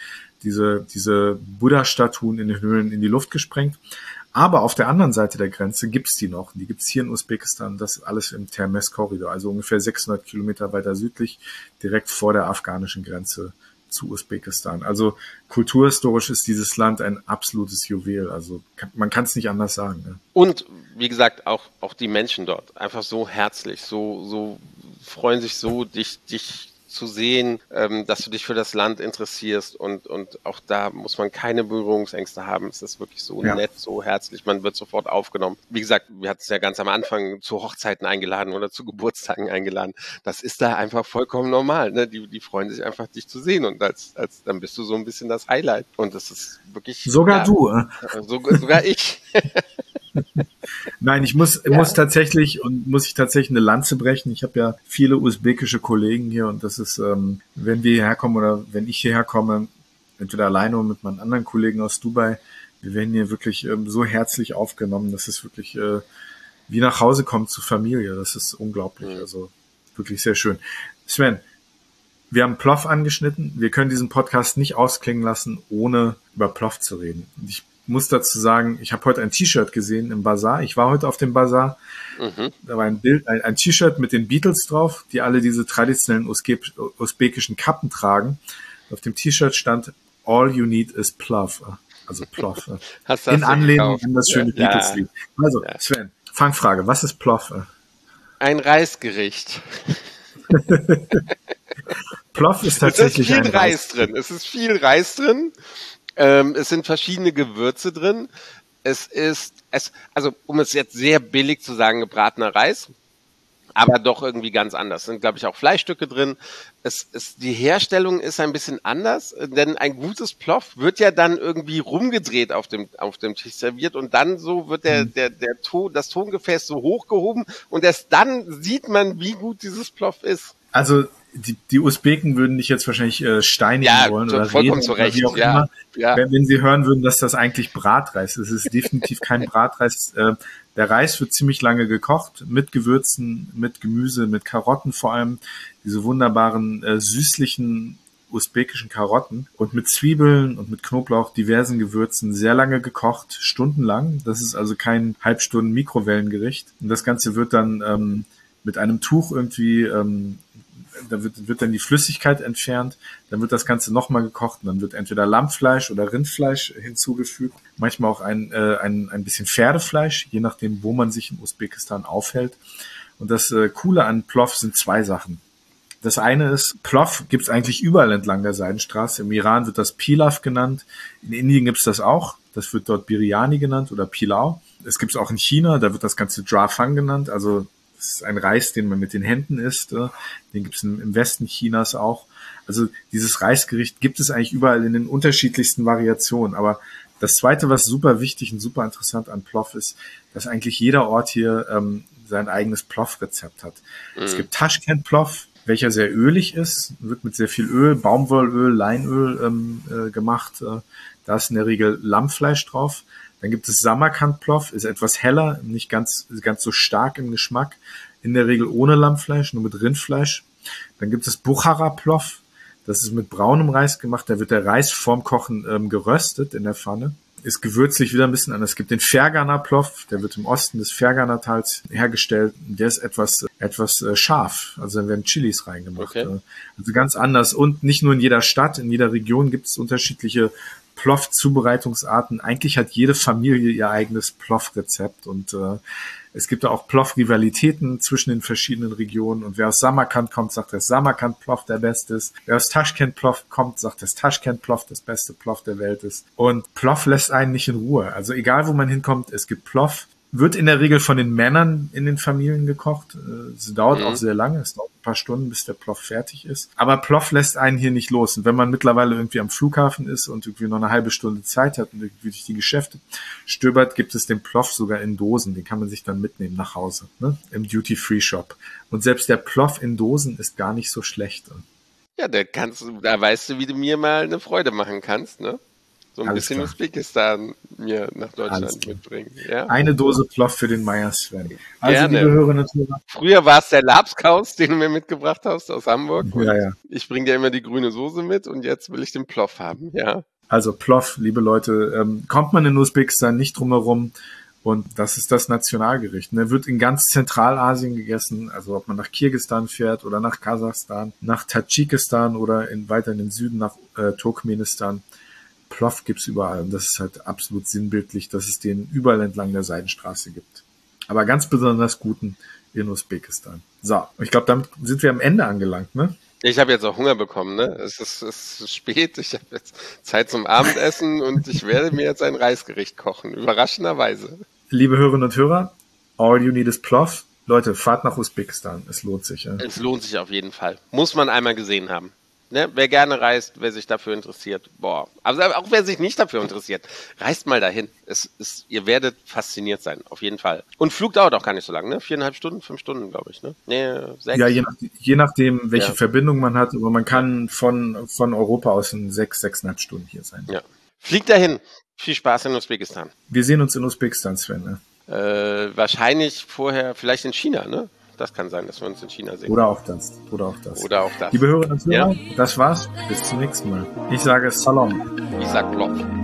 diese Buddha-Statuen in den Höhlen in die Luft gesprengt. Aber auf der anderen Seite der Grenze gibt's die noch. Die gibt's hier in Usbekistan, das alles im Termez-Korridor, also ungefähr 600 Kilometer weiter südlich, direkt vor der afghanischen Grenze zu Usbekistan. Also kulturhistorisch ist dieses Land ein absolutes Juwel. Also man kann es nicht anders sagen. Ne? Und wie gesagt, auch die Menschen dort einfach so herzlich, so freuen sich so, dich zu sehen, dass du dich für das Land interessierst und auch da muss man keine Berührungsängste haben. Es ist wirklich so nett, so herzlich, man wird sofort aufgenommen. Wie gesagt, wir hatten es ja ganz am Anfang zu Hochzeiten eingeladen oder zu Geburtstagen eingeladen. Das ist da einfach vollkommen normal. Ne? Die freuen sich einfach, dich zu sehen und als dann bist du so ein bisschen das Highlight. Und das ist wirklich... Sogar du. Sogar ich. Nein, ich muss tatsächlich eine Lanze brechen. Ich habe ja viele usbekische Kollegen hier und das ist, wenn wir hierher kommen oder wenn ich hierher komme, entweder alleine oder mit meinen anderen Kollegen aus Dubai, wir werden hier wirklich so herzlich aufgenommen. Das ist wirklich wie nach Hause kommen zur Familie. Das ist unglaublich. Also wirklich sehr schön. Sven, wir haben Ploff angeschnitten. Wir können diesen Podcast nicht ausklingen lassen, ohne über Ploff zu reden. Und ich muss dazu sagen, ich habe heute ein T-Shirt gesehen im Bazar. Ich war heute auf dem Bazar. Da war ein Bild, ein T-Shirt mit den Beatles drauf, die alle diese traditionellen usbekischen Kappen tragen. Auf dem T-Shirt stand All you need is Ploff. Also Ploff. In Anlehnung an das schöne Beatles-Lied. Also, Sven, Fangfrage. Was ist Ploff? Ein Reisgericht. Ploff ist tatsächlich ein Reis drin. Es ist viel Reis drin. Es sind verschiedene Gewürze drin. Also um es jetzt sehr billig zu sagen, gebratener Reis, aber doch irgendwie ganz anders. Es sind, glaube ich, auch Fleischstücke drin. Die Herstellung ist ein bisschen anders, denn ein gutes Ploff wird ja dann irgendwie rumgedreht auf dem Tisch serviert und dann so wird das Tongefäß so hochgehoben und erst dann sieht man, wie gut dieses Ploff ist. Also die Usbeken würden dich jetzt wahrscheinlich steinigen wollen oder vollkommen zu Recht. Wie auch immer. Wenn sie hören würden, dass das eigentlich Bratreis ist. Es ist definitiv kein Bratreis. Der Reis wird ziemlich lange gekocht, mit Gewürzen, mit Gemüse, mit Karotten vor allem. Diese wunderbaren, süßlichen usbekischen Karotten und mit Zwiebeln und mit Knoblauch, diversen Gewürzen, sehr lange gekocht, stundenlang. Das ist also kein Halbstunden Mikrowellengericht. Und das Ganze wird dann mit einem Tuch irgendwie... da wird dann die Flüssigkeit entfernt, dann wird das Ganze nochmal gekocht und dann wird entweder Lammfleisch oder Rindfleisch hinzugefügt, manchmal auch ein bisschen Pferdefleisch, je nachdem, wo man sich in Usbekistan aufhält. Und das Coole an Ploff sind zwei Sachen. Das eine ist, Ploff gibt es eigentlich überall entlang der Seidenstraße. Im Iran wird das Pilaf genannt, in Indien gibt es das auch, das wird dort Biryani genannt oder Pilau. Es gibt es auch in China, da wird das Ganze Drafang genannt, also Das ist ein Reis, den man mit den Händen isst. Den gibt es im Westen Chinas auch. Also dieses Reisgericht gibt es eigentlich überall in den unterschiedlichsten Variationen. Aber das Zweite, was super wichtig und super interessant an Ploff ist, dass eigentlich jeder Ort hier sein eigenes Ploff-Rezept hat. Es gibt Taschkent-Ploff, welcher sehr ölig ist, wird mit sehr viel Öl, Baumwollöl, Leinöl gemacht. Da ist in der Regel Lammfleisch drauf. Dann gibt es Samarkand-Ploff, ist etwas heller, nicht ganz so stark im Geschmack. In der Regel ohne Lammfleisch, nur mit Rindfleisch. Dann gibt es Buchara-Ploff. Das ist mit braunem Reis gemacht. Da wird der Reis vorm Kochen geröstet in der Pfanne. Ist gewürzlich wieder ein bisschen anders. Es gibt den Fergana-Ploff. Der wird im Osten des Fergana-Tals hergestellt. Der ist etwas scharf. Also da werden Chilis reingemacht. Okay. Also ganz anders. Und nicht nur in jeder Stadt, in jeder Region gibt es unterschiedliche Ploff-Zubereitungsarten. Eigentlich hat jede Familie ihr eigenes Ploff-Rezept und es gibt auch Ploff-Rivalitäten zwischen den verschiedenen Regionen und wer aus Samarkand kommt, sagt, dass Samarkand-Ploff der beste ist. Wer aus Taschkent-Ploff kommt, sagt, dass Taschkent-Ploff das beste Ploff der Welt ist. Und Ploff lässt einen nicht in Ruhe. Also egal, wo man hinkommt, es gibt Ploff. Wird in der Regel von den Männern in den Familien gekocht. Es dauert auch sehr lange. Es dauert ein paar Stunden, bis der Ploff fertig ist. Aber Ploff lässt einen hier nicht los. Und wenn man mittlerweile irgendwie am Flughafen ist und irgendwie noch eine halbe Stunde Zeit hat und irgendwie durch die Geschäfte stöbert, gibt es den Ploff sogar in Dosen. Den kann man sich dann mitnehmen nach Hause, ne? Im Duty-Free-Shop. Und selbst der Ploff in Dosen ist gar nicht so schlecht. Ja, da weißt du, wie du mir mal eine Freude machen kannst, ne? So ein bisschen Usbekistan mir nach Deutschland mitbringen. Ja? Eine Dose Ploff für den Meier Sven. Also, gerne. Liebe Hörerinnen und Hörer. Früher war es der Labskaus, den du mir mitgebracht hast aus Hamburg. Ja. Ich bringe dir immer die grüne Soße mit und jetzt will ich den Ploff haben, ja. Also Ploff, liebe Leute, kommt man in Usbekistan nicht drum herum. Und das ist das Nationalgericht. Der wird in ganz Zentralasien gegessen, also ob man nach Kirgisistan fährt oder nach Kasachstan, nach Tadschikistan oder weiter in den Süden nach Turkmenistan. Ploff gibt's überall und das ist halt absolut sinnbildlich, dass es den überall entlang der Seidenstraße gibt. Aber ganz besonders guten in Usbekistan. So, ich glaube, damit sind wir am Ende angelangt, ne? Ich habe jetzt auch Hunger bekommen, ne? Es ist spät, ich habe jetzt Zeit zum Abendessen und ich werde mir jetzt ein Reisgericht kochen, überraschenderweise. Liebe Hörerinnen und Hörer, all you need is Ploff. Leute, fahrt nach Usbekistan, es lohnt sich. Ja? Es lohnt sich auf jeden Fall. Muss man einmal gesehen haben. Ne, wer gerne reist, wer sich dafür interessiert, also auch wer sich nicht dafür interessiert, reist mal dahin. Ihr werdet fasziniert sein, auf jeden Fall. Und Flug dauert auch gar nicht so lange, ne? 4,5 Stunden, 5 Stunden, glaube ich, ne? Nee, 6. Ja, je nachdem, welche Verbindung man hat, aber man kann von Europa aus in 6,5 Stunden hier sein. Ja. Fliegt dahin. Viel Spaß in Usbekistan. Wir sehen uns in Usbekistan, Sven, ne? Wahrscheinlich vorher, vielleicht in China, ne? Das kann sein, dass wir uns in China sehen. Oder auch das. Liebe Hörerinnen und Hörer, das war's. Bis zum nächsten Mal. Ich sage Salam. Ich sag Ploff.